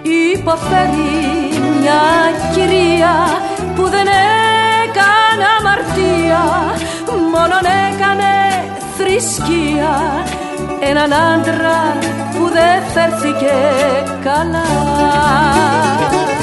υποφέρει μια κυρία που δεν έκανε αμαρτία, μόνον έκανε θρησκεία έναν άντρα που δεν φέρθηκε καλά.